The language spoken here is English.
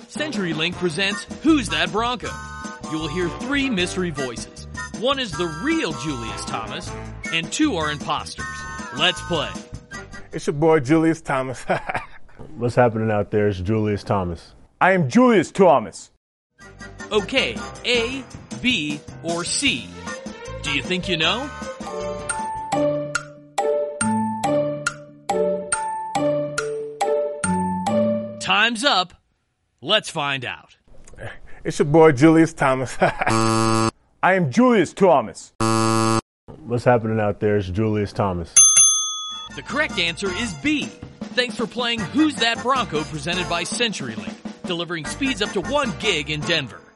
CenturyLink presents Who's That Bronco? You will hear 3 mystery voices. 1 is the real Julius Thomas, and 2 are imposters. Let's play. It's your boy Julius Thomas. What's happening out there? It's Julius Thomas. I am Julius Thomas. Okay, A, B, or C? Do you think you know? Time's up. Let's find out. It's your boy Julius Thomas. I am Julius Thomas. What's happening out there? It's Julius Thomas. The correct answer is B. Thanks for playing Who's That Bronco presented by CenturyLink, delivering speeds up to 1 gig in Denver.